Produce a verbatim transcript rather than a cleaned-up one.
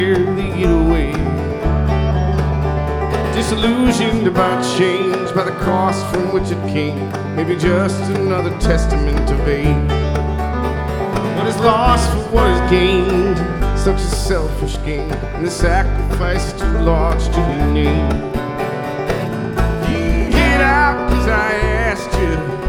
lead away. Disillusioned by change, by the cost from which it came, maybe just another testament of age. What is lost for what is gained, such a selfish game, and the sacrifice is too large to be named. You get out 'cause I asked you.